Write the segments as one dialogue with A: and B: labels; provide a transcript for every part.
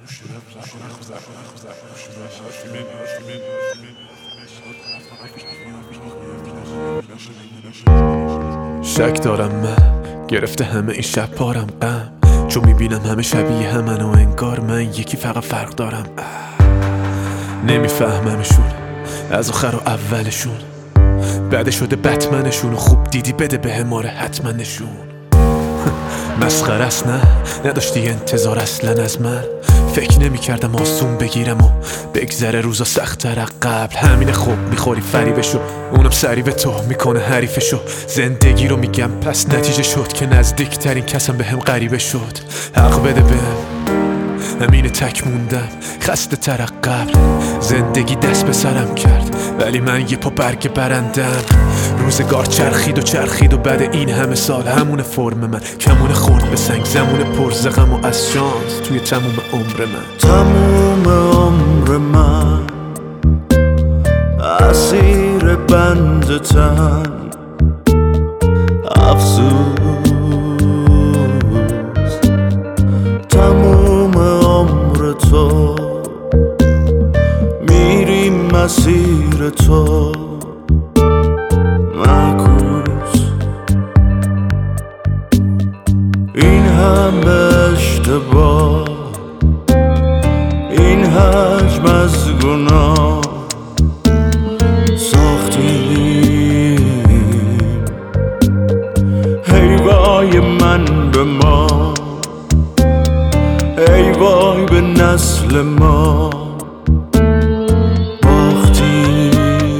A: شک دارم من گرفته همه این شب پارم غم، چون میبینم همه شبیه همن و انگار من یکی فقط فرق دارم. نمیفهممشون از آخر و اولشون، بعد شده بتمنشون و خوب دیدی بده به ماره حتما نشون. مسخره است نه نداشتی انتظار اصلا از من، فکر نمی کردم آسون بگیرم و بگذره روزا سخت‌تر قبل. همین خوب میخوری فریبشو، اونم سری به تو میکنه حریفشو. زندگی رو میگم پس نتیجه شد که نزدیکترین کسم به هم غریبه شد. حق بده بهم همین تک موندم خسته تر قبل. زندگی دست به سرم کرد ولی من یه پا برگ برندم. روزگار چرخید و چرخید و بعد این همه سال همون فرم من کمون خورد به سنگ، زمون پرزغم و از شانس توی تموم عمر من.
B: تموم عمر من اسیر بند تن افسوس. تموم عمر تو میریم مسیر تو معکوس. این همه اشتباه، این حجم از گناه ساختیم. ای وای من به ما، ای وای به نسل ما باختیم.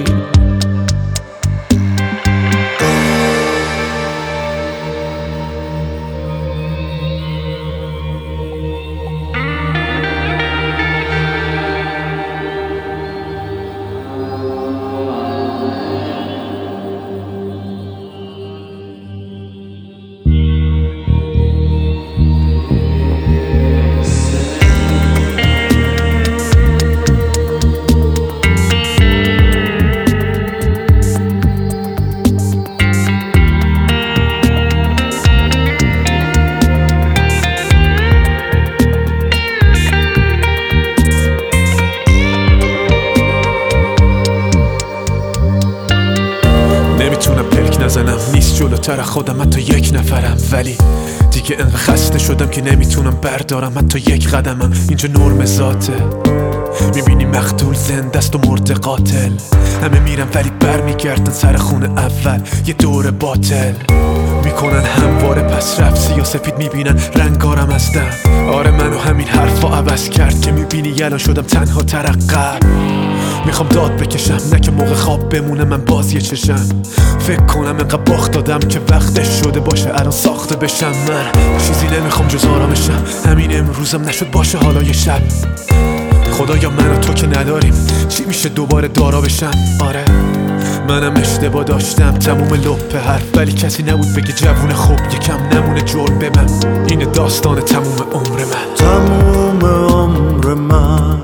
A: نمیتونم پلک نزنم، نیست جلوتر خودم حتی یک نفرم، ولی دیگه انقدر خسته شدم که نمیتونم بردارم حتی یک قدمم. اینجا نرم ذاته، میبینی مقتول زنده است و مرده قاتل. همه میرن ولی برمیگردن سر خونه اول، یه دور باطل میکنن همواره. پس رفت سیاسفید میبینن رنگارم از دم. آره منو همین حرفا عوض کرد که میبینی الان شدم تنها تر قبل. میخوام داد بکشم نه که موقع خواب بمونه من باز یه چشم. فکر کنم انقدر باخت دادم که وقتش شده باشه الان ساخته بشم. من چیزی نمیخوام جز آرامشم، همین امروزم نشد باشه حالا یه شب. خدایا من و تو که نداریم چی میشه دوباره دارا بشم. آره منم اشتباه داشتم تموم لپ حرف، ولی کسی نبود بگه جوون خوب یکم نمونه جرم به من. این داستان تموم عمر من.
B: تموم عمر من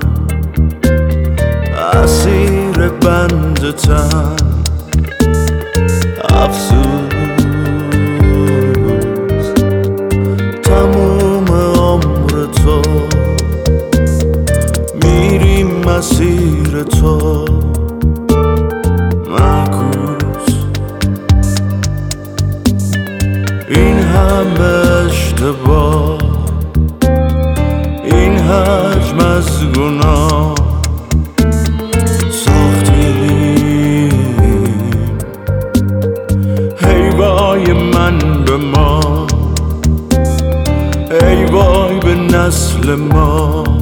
B: اسیر بند تن افسوس. تموم عمر تو میریم مسیر تو معکوس. این همه اشتباه، این حجم از گناه ساختیم. ای وای من به ما، ای وای به نسل ما